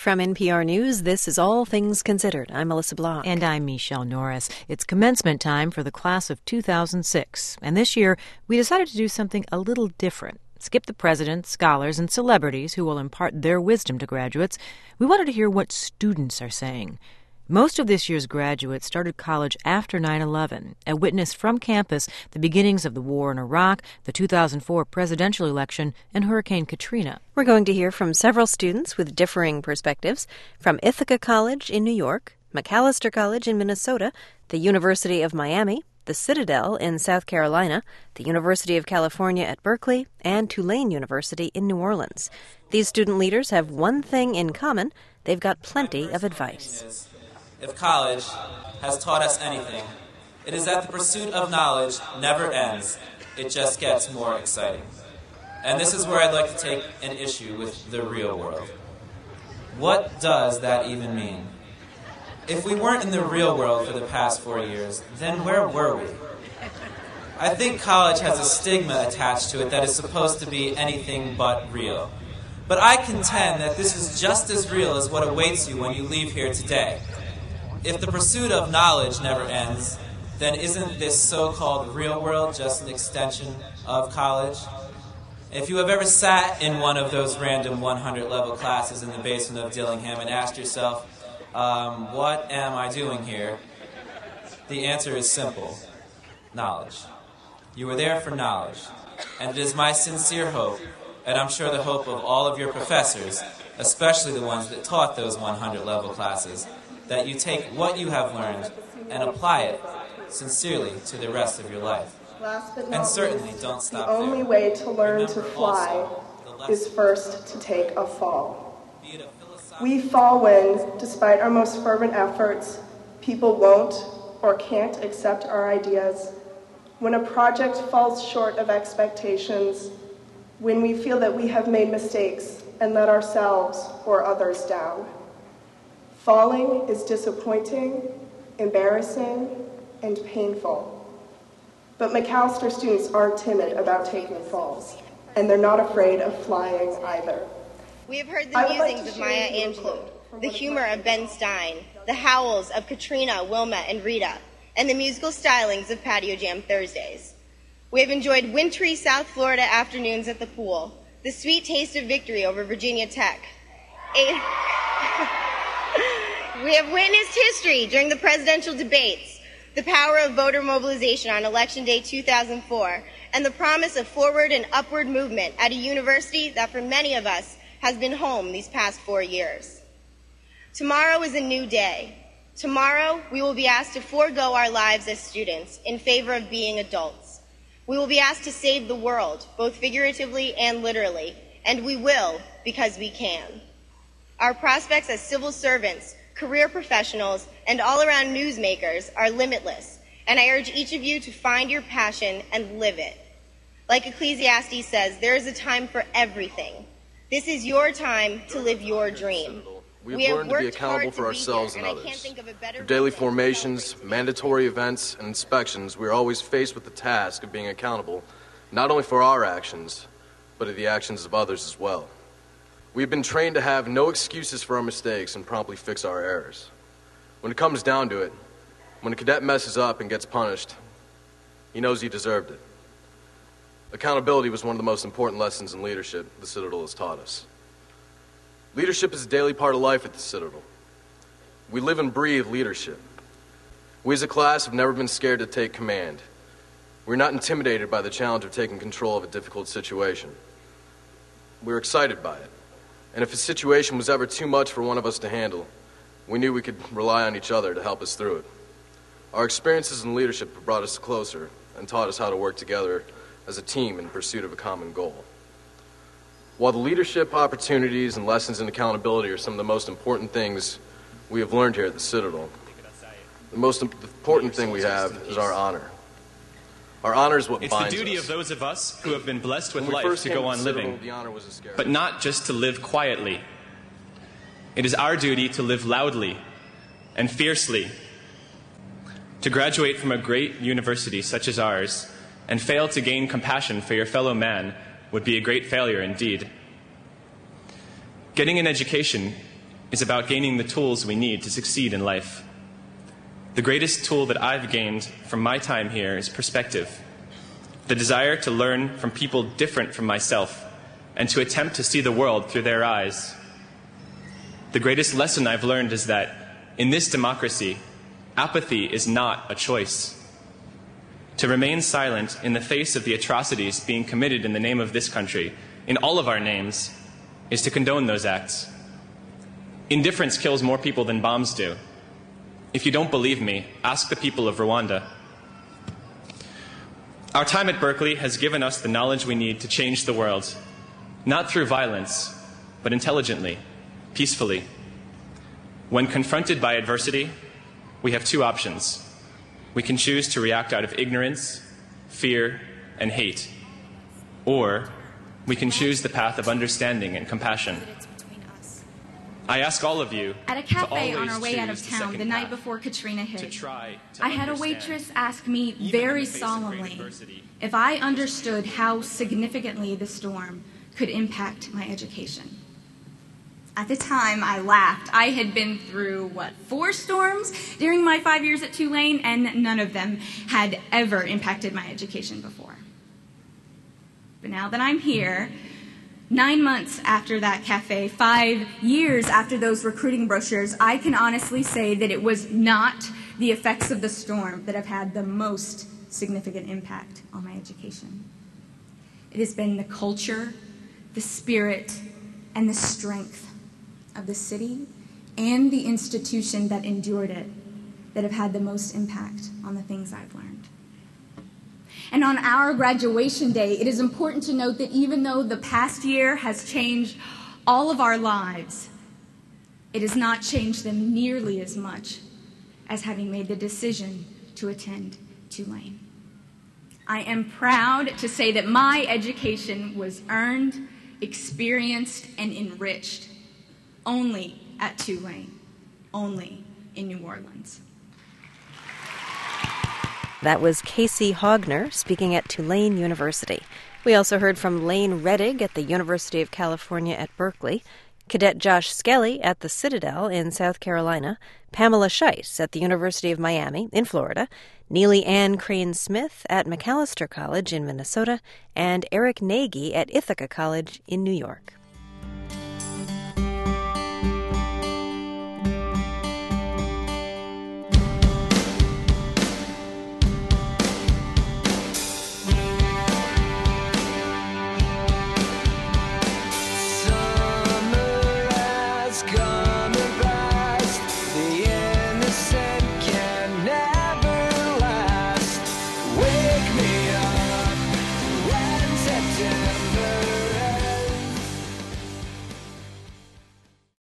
from NPR News, this is All Things Considered. I'm Melissa Block. And I'm Michelle Norris. It's commencement time for the class of 2006. And this year, we decided to do something a little different. Skip the presidents, scholars, and celebrities who will impart their wisdom to graduates. We wanted to hear what students are saying. Most of this year's graduates started college after 9/11 and witnessed from campus the beginnings of the war in Iraq, the 2004 presidential election, and Hurricane Katrina. We're going to hear from several students with differing perspectives from Ithaca College in New York, Macalester College in Minnesota, the University of Miami, the Citadel in South Carolina, the University of California at Berkeley, and Tulane University in New Orleans. These student leaders have one thing in common. They've got plenty of advice. If college has taught us anything, it is that the pursuit of knowledge never ends. It just gets more exciting. And this is where I'd like to take an issue with the real world. What does that even mean? If we weren't in the real world for the past 4 years, then where were we? I think college has a stigma attached to it that is supposed to be anything but real. But I contend that this is just as real as what awaits you when you leave here today. If the pursuit of knowledge never ends, then isn't this so-called real world just an extension of college? If you have ever sat in one of those random 100-level classes in the basement of Dillingham and asked yourself, what am I doing here? The answer is simple: knowledge. You were there for knowledge. And it is my sincere hope, and I'm sure the hope of all of your professors, especially the ones that taught those 100-level classes, that you take what you have learned and apply it sincerely to the rest of your life. And certainly don't stop there. The only way to learn to fly is first to take a fall. We fall when, despite our most fervent efforts, people won't or can't accept our ideas, when a project falls short of expectations, when we feel that we have made mistakes and let ourselves or others down. Falling is disappointing, embarrassing, and painful. But Macalester students aren't timid about taking falls, and they're not afraid of flying either. We have heard the musings of Maya Angelou, the humor of Ben Stein, the howls of Katrina, Wilma, and Rita, and the musical stylings of Patio Jam Thursdays. We have enjoyed wintry South Florida afternoons at the pool, the sweet taste of victory over Virginia Tech. We have witnessed history during the presidential debates, the power of voter mobilization on Election Day 2004, and the promise of forward and upward movement at a university that for many of us has been home these past 4 years. Tomorrow is a new day. Tomorrow, we will be asked to forego our lives as students in favor of being adults. We will be asked to save the world, both figuratively and literally, and we will because we can. Our prospects as civil servants, career professionals, and all-around newsmakers are limitless, and I urge each of you to find your passion and live it. Like Ecclesiastes says, there is a time for everything. This is your time to live your dream. We have learned to be accountable for ourselves and others. Through daily formations, mandatory events, and inspections, we are always faced with the task of being accountable, not only for our actions, but of the actions of others as well. We have been trained to have no excuses for our mistakes and promptly fix our errors. When it comes down to it, when a cadet messes up and gets punished, he knows he deserved it. Accountability was one of the most important lessons in leadership the Citadel has taught us. Leadership is a daily part of life at the Citadel. We live and breathe leadership. We as a class have never been scared to take command. We're not intimidated by the challenge of taking control of a difficult situation. We're excited by it. And if a situation was ever too much for one of us to handle, we knew we could rely on each other to help us through it. Our experiences in leadership have brought us closer and taught us how to work together as a team in pursuit of a common goal. While the leadership opportunities and lessons in accountability are some of the most important things we have learned here at the Citadel, the most important thing we have is our honor. Our honor is what binds us. It's the duty of those of us who have been blessed with life to go on living, but not just to live quietly. It is our duty to live loudly and fiercely. To graduate from a great university such as ours and fail to gain compassion for your fellow man would be a great failure indeed. Getting an education is about gaining the tools we need to succeed in life. The greatest tool that I've gained from my time here is perspective, the desire to learn from people different from myself and to attempt to see the world through their eyes. The greatest lesson I've learned is that in this democracy, apathy is not a choice. To remain silent in the face of the atrocities being committed in the name of this country, in all of our names, is to condone those acts. Indifference kills more people than bombs do. If you don't believe me, ask the people of Rwanda. Our time at Berkeley has given us the knowledge we need to change the world, not through violence, but intelligently, peacefully. When confronted by adversity, we have two options. We can choose to react out of ignorance, fear, and hate, or we can choose the path of understanding and compassion. I ask all of you at a cafe on our way out of town the night before Katrina hit, I had a waitress ask me very solemnly if I understood how significantly the storm could impact my education. At the time, I laughed. I had been through, 4 storms during my 5 years at Tulane, and none of them had ever impacted my education before. But now that I'm here, 9 months after that cafe, 5 years after those recruiting brochures, I can honestly say that it was not the effects of the storm that have had the most significant impact on my education. It has been the culture, the spirit, and the strength of the city and the institution that endured it that have had the most impact on the things I've learned. And on our graduation day, it is important to note that even though the past year has changed all of our lives, it has not changed them nearly as much as having made the decision to attend Tulane. I am proud to say that my education was earned, experienced, and enriched only at Tulane, only in New Orleans. That was Casey Hogner speaking at Tulane University. We also heard from Lane Reddig at the University of California at Berkeley, Cadet Josh Skelly at the Citadel in South Carolina, Pamela Scheiss at the University of Miami in Florida, Neely Ann Crane-Smith at Macalester College in Minnesota, and Eric Nagy at Ithaca College in New York.